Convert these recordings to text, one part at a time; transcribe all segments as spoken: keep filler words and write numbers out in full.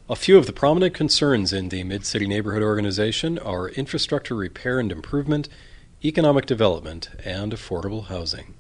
A few of the prominent concerns in the Mid-City Neighborhood Organization are infrastructure repair and improvement, economic development, and affordable housing.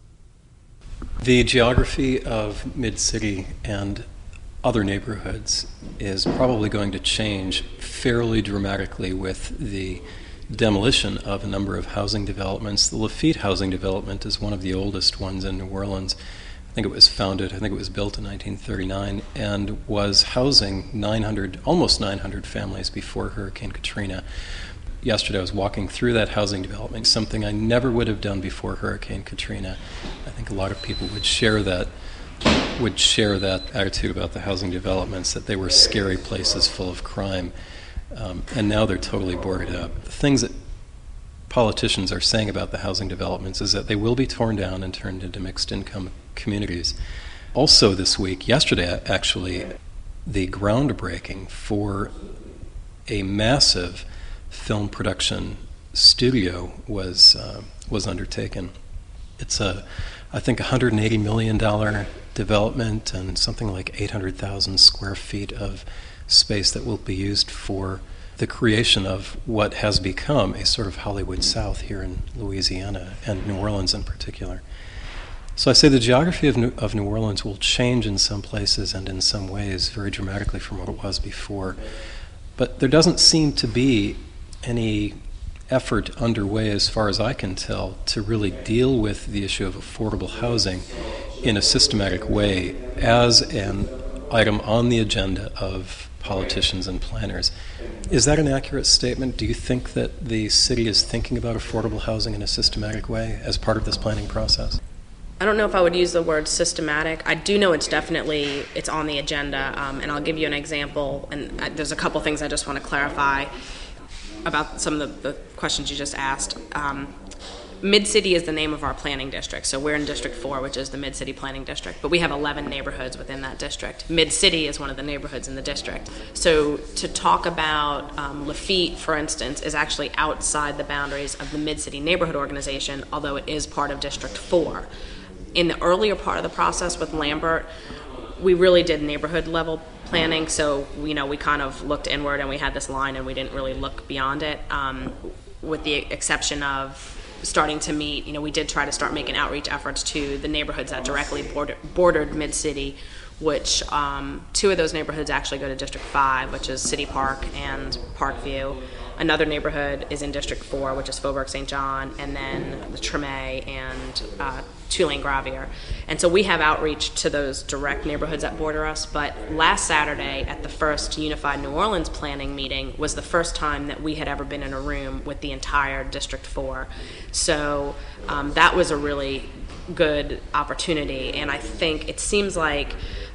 The geography of Mid-City and other neighborhoods is probably going to change fairly dramatically with the demolition of a number of housing developments. The Lafitte housing development is one of the oldest ones in New Orleans. I think it was founded, I think it was built in nineteen thirty-nine, and was housing nine hundred, almost nine hundred families before Hurricane Katrina. Yesterday I was walking through that housing development, something I never would have done before Hurricane Katrina. I think a lot of people would share that would share that attitude about the housing developments, that they were scary places full of crime, um, and now they're totally boarded up. The things that politicians are saying about the housing developments is that they will be torn down and turned into mixed-income communities. Also this week, yesterday actually, the groundbreaking for a massive film production studio was uh, was undertaken. It's a, I think, one hundred eighty million dollars development and something like eight hundred thousand square feet of space that will be used for the creation of what has become a sort of Hollywood South here in Louisiana and New Orleans in particular. So I say the geography of New, of New Orleans will change in some places and in some ways very dramatically from what it was before. But there doesn't seem to be any effort underway, as far as I can tell, to really deal with the issue of affordable housing in a systematic way as an item on the agenda of politicians and planners. Is that an accurate statement? Do you think that the city is thinking about affordable housing in a systematic way as part of this planning process? I don't know if I would use the word systematic. I do know it's definitely, it's on the agenda, um, and I'll give you an example, and I, there's a couple things I just want to clarify about some of the, the questions you just asked. Um, Mid-City is the name of our planning district, so we're in District four, which is the Mid-City Planning District, but we have eleven neighborhoods within that district. Mid-City is one of the neighborhoods in the district. So to talk about um, Lafitte, for instance, is actually outside the boundaries of the Mid-City Neighborhood Organization, although it is part of District four. In the earlier part of the process with Lambert, we really did neighborhood level planning, so you know we kind of looked inward and we had this line and we didn't really look beyond it, um, with the exception of starting to meet, you know, we did try to start making outreach efforts to the neighborhoods that directly border, bordered Mid-City, which um, two of those neighborhoods actually go to District five, which is City Park and Parkview. Another neighborhood is in District four, which is Faubourg Saint John, and then the Treme and uh, Tulane Gravier. And so we have outreach to those direct neighborhoods that border us, but last Saturday at the first Unified New Orleans planning meeting was the first time that we had ever been in a room with the entire District four. So um, that was a really good opportunity, and I think it seems like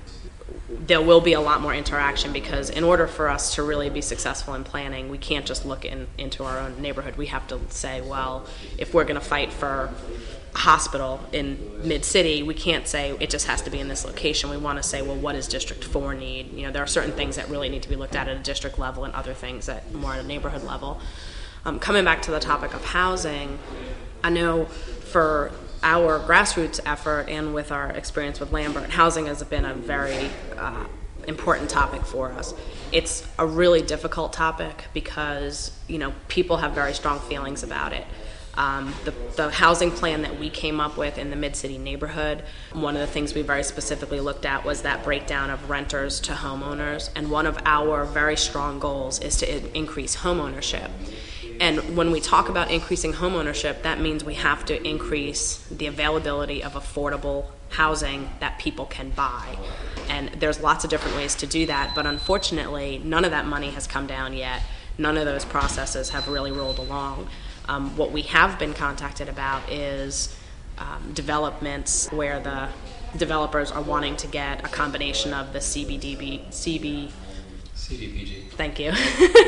there will be a lot more interaction, because in order for us to really be successful in planning, we can't just look in, into our own neighborhood. We have to say, well, if we're going to fight for a hospital in Mid-City, we can't say it just has to be in this location. We want to say, well, what does District four need? You know, there are certain things that really need to be looked at at a district level and other things that more at a neighborhood level. Um, coming back to the topic of housing, I know for our grassroots effort and with our experience with Lambert, housing has been a very uh, important topic for us. It's a really difficult topic because, you know, people have very strong feelings about it. Um, the, the housing plan that we came up with in the Mid-City neighborhood, one of the things we very specifically looked at was that breakdown of renters to homeowners, and one of our very strong goals is to in- increase homeownership. And when we talk about increasing homeownership, that means we have to increase the availability of affordable housing that people can buy. And there's lots of different ways to do that, but unfortunately, none of that money has come down yet. None of those processes have really rolled along. Um, what we have been contacted about is um, developments where the developers are wanting to get a combination of the C B D B, C B, C D B G. Thank you.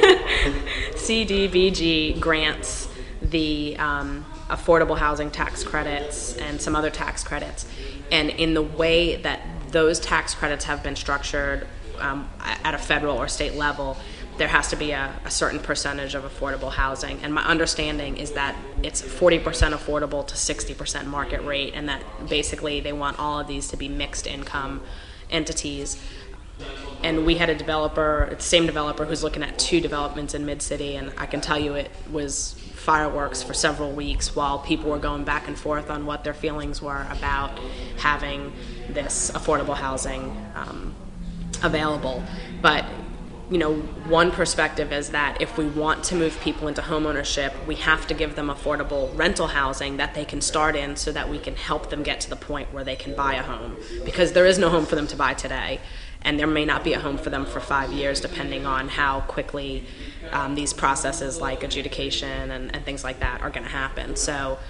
C D B G grants, the um, affordable housing tax credits, and some other tax credits. And in the way that those tax credits have been structured um, at a federal or state level, there has to be a, a certain percentage of affordable housing. And my understanding is that it's forty percent affordable to sixty percent market rate, and that basically they want all of these to be mixed income entities. and we had a developer, the same developer, who's looking at two developments in Mid-City, and I can tell you it was fireworks for several weeks while people were going back and forth on what their feelings were about having this affordable housing um, available. But you know, one perspective is that if we want to move people into homeownership, we have to give them affordable rental housing that they can start in so that we can help them get to the point where they can buy a home. Because there is no home for them to buy today, and there may not be a home for them for five years depending on how quickly um, these processes like adjudication and, and things like that are going to happen. So,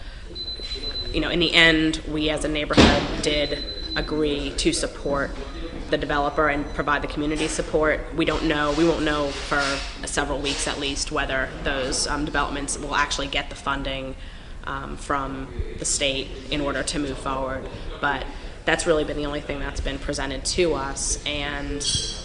you know, in the end, we as a neighborhood did agree to support the developer and provide the community support. We don't know, we won't know for several weeks at least whether those um, developments will actually get the funding um, from the state in order to move forward. But that's really been the only thing that's been presented to us. And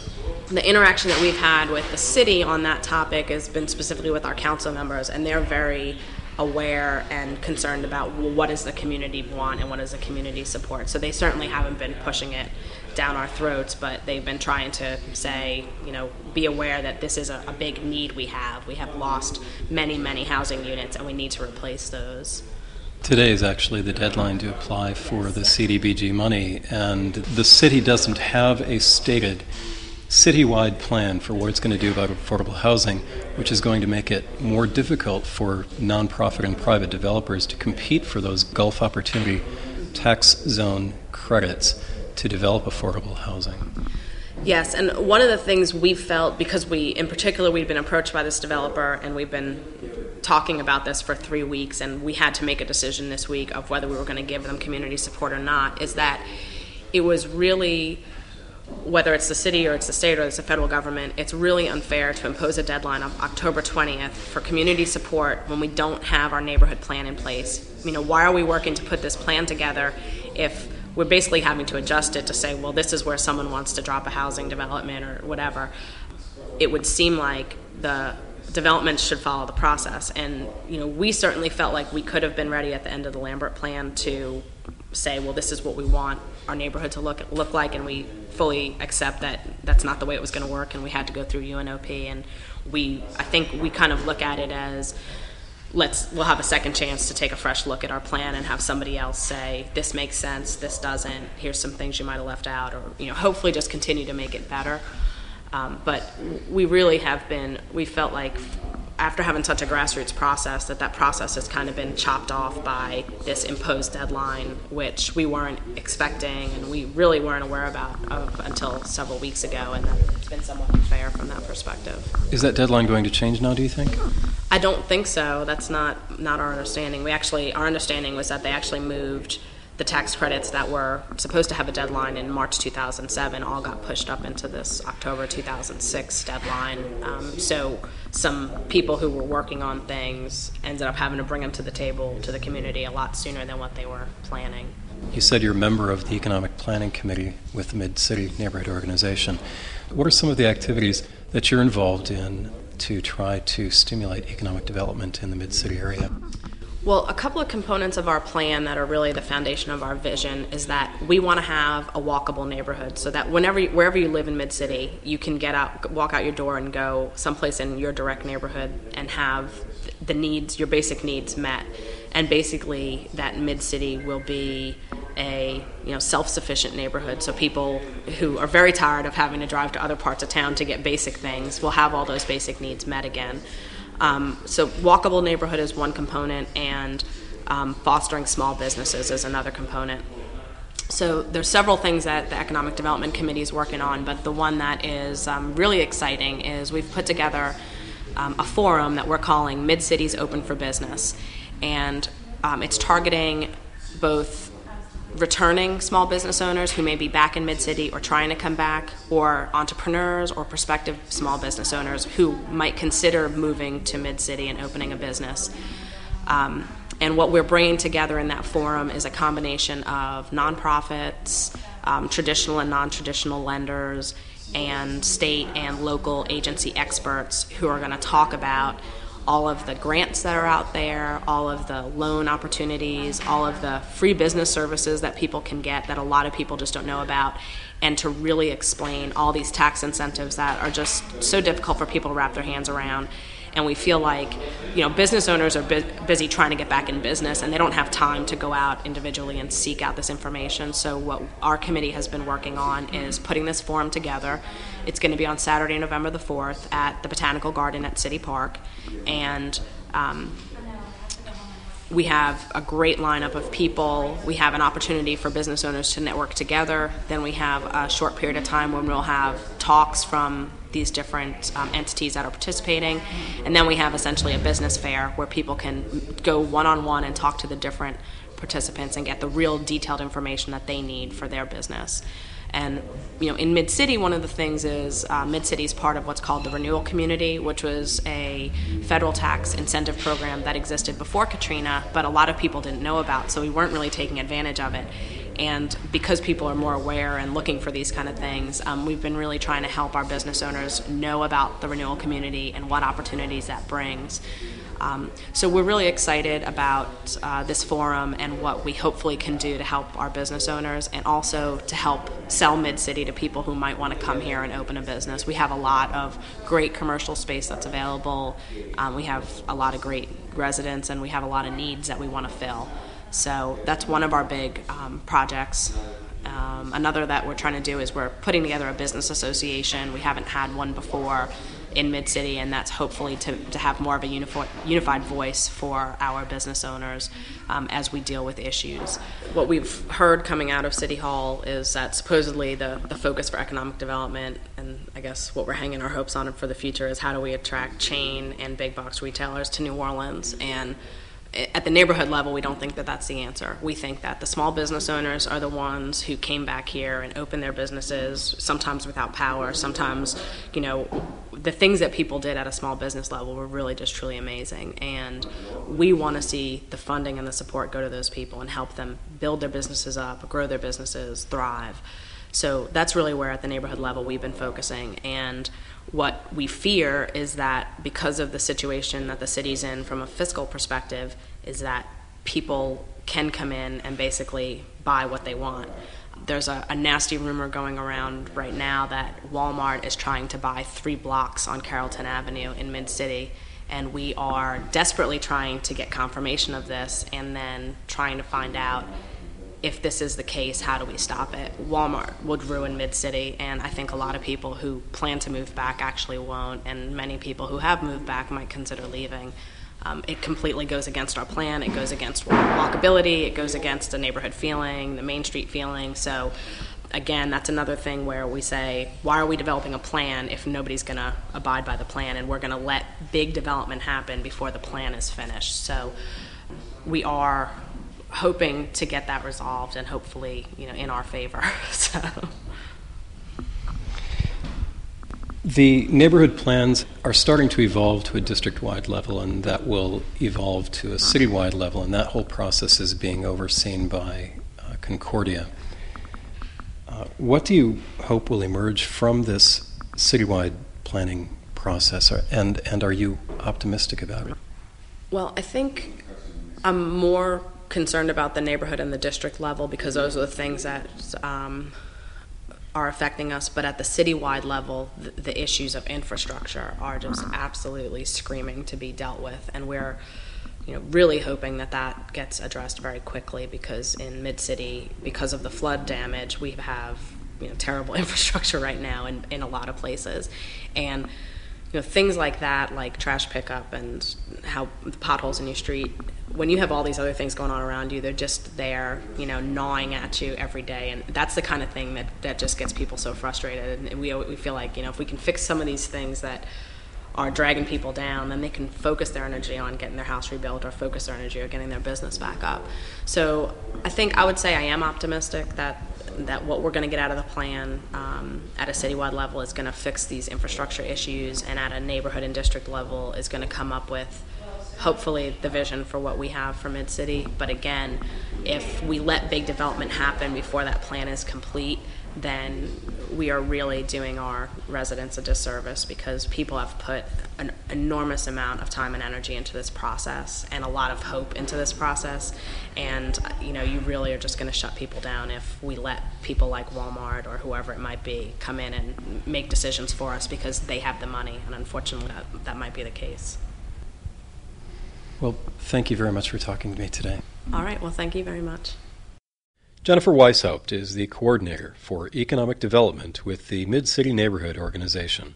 the interaction that we've had with the city on that topic has been specifically with our council members, and they're very aware and concerned about, well, what does the community want and what does the community support. So they certainly haven't been pushing it down our throats, but they've been trying to say, you know, be aware that this is a, a big need we have. We have lost many, many housing units, and we need to replace those. Today is actually the deadline to apply for the C D B G money, and the city doesn't have a stated citywide plan for what it's going to do about affordable housing, which is going to make it more difficult for nonprofit and private developers to compete for those Gulf Opportunity Tax Zone credits to develop affordable housing. Yes, and one of the things we felt, because we, in particular, we'd been approached by this developer and we've been talking about this for three weeks and we had to make a decision this week of whether we were going to give them community support or not, is that it was really, whether it's the city or it's the state or it's the federal government, it's really unfair to impose a deadline of October twentieth for community support when we don't have our neighborhood plan in place. You know, why are we working to put this plan together if we're basically having to adjust it to say, well, this is where someone wants to drop a housing development or whatever? It would seem like the development should follow the process. And, you know, we certainly felt like we could have been ready at the end of the Lambert plan to say, well, this is what we want our neighborhood to look look like, and we fully accept that that's not the way it was going to work, and we had to go through U N O P. And we, I think we kind of look at it as, let's, we'll have a second chance to take a fresh look at our plan and have somebody else say, this makes sense, this doesn't, here's some things you might have left out, or, you know, hopefully just continue to make it better. Um, but we really have been, we felt like after having such a grassroots process, that that process has kind of been chopped off by this imposed deadline, which we weren't expecting and we really weren't aware about of until several weeks ago, and it's been somewhat unfair from that perspective. Is that deadline going to change now, do you think? I don't think so. That's not, not our understanding. We actually, our understanding was that they actually moved the tax credits that were supposed to have a deadline in March two thousand seven all got pushed up into this October two thousand six deadline. Um, so some people who were working on things ended up having to bring them to the table, to the community, a lot sooner than what they were planning. You said you're a member of the Economic Planning Committee with the Mid-City Neighborhood Organization. What are some of the activities that you're involved in to try to stimulate economic development in the Mid-City area? Well, a couple of components of our plan that are really the foundation of our vision is that we want to have a walkable neighborhood, so that whenever, you, wherever you live in Mid-City, you can get out, walk out your door and go someplace in your direct neighborhood and have the needs, your basic needs met. And basically, that Mid-City will be a, you know, self-sufficient neighborhood. So people who are very tired of having to drive to other parts of town to get basic things will have all those basic needs met again. Um, so walkable neighborhood is one component, and um, fostering small businesses is another component. So there's several things that the Economic Development Committee is working on, but the one that is um, really exciting is we've put together um, a forum that we're calling Mid-Cities Open for Business. And um, it's targeting both returning small business owners who may be back in Mid-City or trying to come back, or entrepreneurs or prospective small business owners who might consider moving to Mid-City and opening a business. Um, and what we're bringing together in that forum is a combination of nonprofits, um, traditional and non-traditional lenders, and state and local agency experts who are going to talk about all of the grants that are out there, all of the loan opportunities, all of the free business services that people can get that a lot of people just don't know about, and to really explain all these tax incentives that are just so difficult for people to wrap their hands around. And we feel like, you know, business owners are bu- busy trying to get back in business, and they don't have time to go out individually and seek out this information. So what our committee has been working on is putting this forum together. It's going to be on Saturday, November the fourth at the Botanical Garden at City Park. And um, we have a great lineup of people. We have an opportunity for business owners to network together. Then we have a short period of time when we'll have talks from these different um, entities that are participating. And then we have essentially a business fair where people can go one-on-one and talk to the different participants and get the real detailed information that they need for their business. And, you know, in Mid-City, one of the things is uh, Mid-City is part of what's called the Renewal Community, which was a federal tax incentive program that existed before Katrina, but a lot of people didn't know about, so we weren't really taking advantage of it. And because people are more aware and looking for these kind of things, um, we've been really trying to help our business owners know about the Renewal Community and what opportunities that brings. Um, so we're really excited about uh, this forum and what we hopefully can do to help our business owners, and also to help sell Mid-City to people who might want to come here and open a business. We have a lot of great commercial space that's available. Um, we have a lot of great residents, and we have a lot of needs that we want to fill. So that's one of our big um, projects. Um, another that we're trying to do is we're putting together a business association. We haven't had one before in Mid-City, and that's hopefully to, to have more of a unified, unified voice for our business owners um, as we deal with issues. What we've heard coming out of City Hall is that supposedly the, the focus for economic development, and I guess what we're hanging our hopes on for the future, is how do we attract chain and big box retailers to New Orleans. And at the neighborhood level, we don't think that that's the answer. We think that the small business owners are the ones who came back here and opened their businesses, sometimes without power, sometimes, you know, the things that people did at a small business level were really just truly amazing. And we want to see the funding and the support go to those people and help them build their businesses up, grow their businesses, thrive. So that's really where at the neighborhood level we've been focusing. And what we fear is that because of the situation that the city's in from a fiscal perspective, is that people can come in and basically buy what they want. There's a, a nasty rumor going around right now that Walmart is trying to buy three blocks on Carrollton Avenue in Mid-City, and we are desperately trying to get confirmation of this and then trying to find out if this is the case, how do we stop it? Walmart would ruin Mid-City, and I think a lot of people who plan to move back actually won't, and many people who have moved back might consider leaving. Um, it completely goes against our plan. It goes against walkability. It goes against the neighborhood feeling, the Main Street feeling. So, again, that's another thing where we say, why are we developing a plan if nobody's going to abide by the plan, and we're going to let big development happen before the plan is finished? So we are hoping to get that resolved, and hopefully, you know, in our favor. So the neighborhood plans are starting to evolve to a district-wide level, and that will evolve to a citywide level, and that whole process is being overseen by uh, Concordia. Uh, what do you hope will emerge from this citywide planning process, and, and are you optimistic about it? Well, I think I'm more concerned about the neighborhood and the district level, because those are the things that um, are affecting us. But at the citywide level, the, the issues of infrastructure are just absolutely screaming to be dealt with, and we're, you know, really hoping that that gets addressed very quickly, because in Mid-City, because of the flood damage, we have, you know, terrible infrastructure right now in, in a lot of places. And you know, things like that, like trash pickup and how the potholes in your street, when you have all these other things going on around you, they're just there, you know, gnawing at you every day. And that's the kind of thing that, that just gets people so frustrated. And we, we feel like, you know, if we can fix some of these things that are dragging people down, then they can focus their energy on getting their house rebuilt, or focus their energy on getting their business back up. So I think I would say I am optimistic that that what we're going to get out of the plan um, at a citywide level is going to fix these infrastructure issues, and at a neighborhood and district level is going to come up with hopefully the vision for what we have for Mid-City. But again, if we let big development happen before that plan is complete, then we are really doing our residents a disservice, because people have put an enormous amount of time and energy into this process and a lot of hope into this process. And, you know, you really are just going to shut people down if we let people like Walmart or whoever it might be come in and make decisions for us because they have the money. And unfortunately, that, that might be the case. Well, thank you very much for talking to me today. All right. Well, thank you very much. Jennifer Weishaupt is the coordinator for economic development with the Mid-City Neighborhood Organization.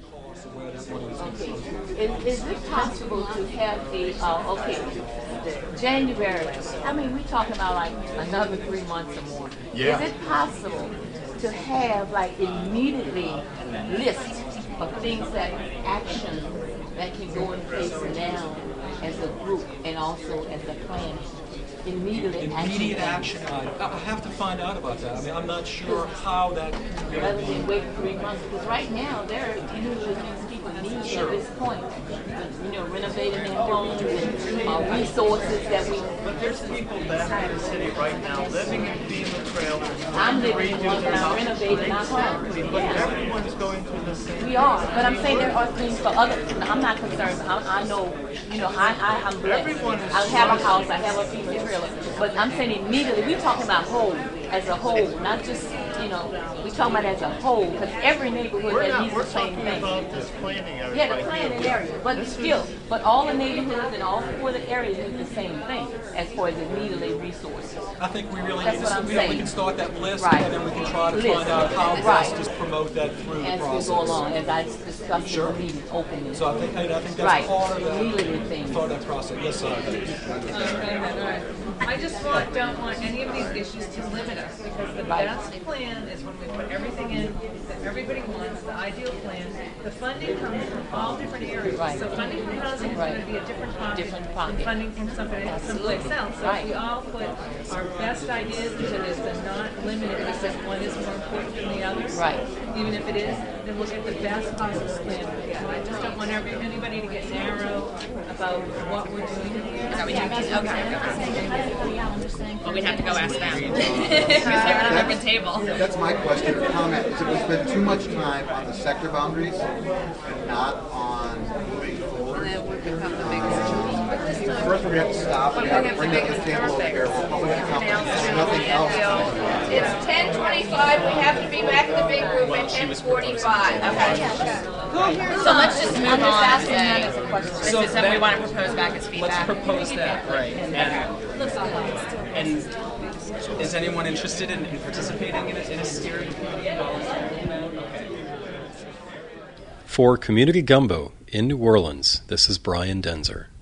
Is, is it possible to have the, uh, okay, January, I mean, we're talking about like another three months or more. Yeah. Is it possible to have like immediately list of things that, action that can go in place now as a group and also as a plan? Immediate, immediate action. action. Uh, I have to find out about that. I mean, I'm not sure how that. Rather than wait three months, because right now there are usually things people need sure. at this point. You know, renovating their homes and uh, resources that we. But there's people back in the city right now living in FEMA trailers. I'm living in one, but I'm renovating our homes. But yeah. everyone's going through the same. We are, but I'm saying there are things for others. I'm not concerned. I, I know, you know, I, I I'm blessed. Everyone is I have a house. I have a FEMA trailer. But I'm saying immediately, we're talking about whole, as a whole, not just, you know, we're talking about as a whole, because every neighborhood we're that not, needs we're the same talking thing. About this planning area. Yeah, the right planning here. area, but this still, is, but all the neighborhoods and all four of the areas need the same thing as far as immediately resources. I think we really That's need what to, I'm you know, we saying. can start that list, Right. and then we can try to List. find out how Right. best to promote that through As the process. we go along, as I discussed Sure. in the meeting opening. So I think, I think that's Right. part of that, Immediately things. part of that process. Yes, sir. I just want, don't want any of these issues to limit us, because the Right. best plan is when we put everything in that everybody wants, the ideal plan. The funding comes from all different areas. Right. So funding from housing is Right. going to be a different pocket, Different pocket. than funding from somebody someplace else. So Right. if we all put our best ideas into this and not limit it because one is more important than the other, Right. even if it is, then we'll get the best possible plan we get. I just don't want every, anybody to get narrow about what we're doing here. Is that what you mean? Okay. Well, we'd have to go ask them. Because they're at a different table. That's my question or comment. Is that we spend too much time on the sector boundaries and not on moving forward. Um, first, we have to stop. We have to bring up the table over here. We're public accountants. There's nothing else. It's ten twenty-five. We have to be back in the big room at ten forty-five. Okay. So let's just move I'm just on. asking and that say, as a question. This is something we want to propose back as Let's feedback. propose that, right? And, and is anyone interested in, in participating in a, in a steering committee? For Community Gumbo in New Orleans, this is Brian Denzer.